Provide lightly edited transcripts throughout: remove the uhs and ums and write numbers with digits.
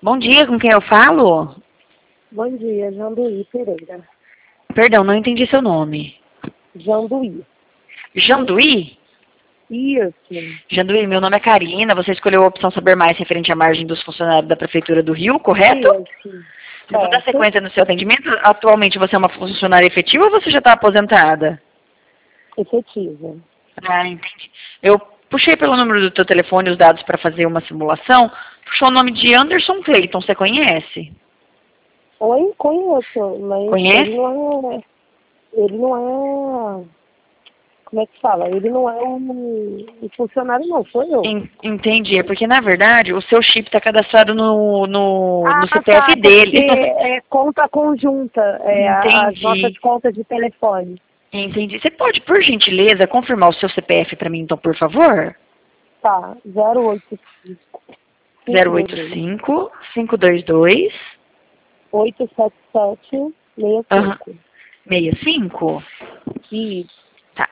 Bom dia, com quem eu falo? Bom dia, Janduí Pereira. Perdão, não entendi seu nome. Janduí. Janduí? Isso. Janduí, meu nome é Karina, você escolheu a opção saber mais referente à margem dos funcionários da Prefeitura do Rio, correto? Isso. Eu vou dar Certo. sequência no seu atendimento. Atualmente você é uma funcionária efetiva ou você já está aposentada? Efetiva. Ah, entendi. Eu puxei pelo número do teu telefone os dados para fazer uma simulação. Puxou o nome de Anderson Clayton, você conhece? Oi, conheço, mas Conhece? ele não é, como é que fala? Ele não é um funcionário não, sou eu. Entendi, é porque na verdade o seu chip está cadastrado no Tá, CPF dele. porque é conta conjunta, as Entendi, nossas contas de telefone. entendi. Você pode, por gentileza, confirmar o seu CPF para mim, então, por favor? Tá, 085 085 522 877 aham, 65. 65? Isso. Tá.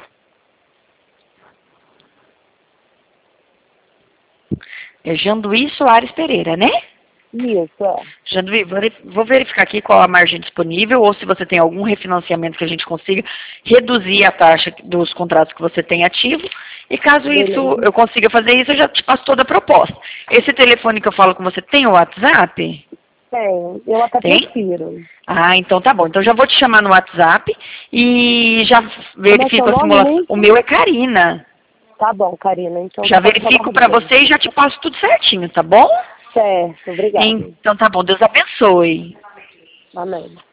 É Janduí Soares Pereira, né? Isso, é. Janduí, vou verificar aqui qual a margem disponível ou se você tem algum refinanciamento que a gente consiga reduzir a taxa dos contratos que você tem ativo. E caso isso Beleza. eu consiga fazer isso, eu já te passo toda a proposta. Esse telefone que eu falo com você tem o WhatsApp? Tem, eu até Tem? prefiro. Ah, então tá bom. Então já vou te chamar no WhatsApp e já Como é seu verifico a nome simulação. O mesmo? meu é Karina. Tá bom, Karina, então Já pode falar verifico para comigo. você e já te passo tudo certinho, tá bom? Certo, obrigada. Então tá bom. Deus abençoe. Amém.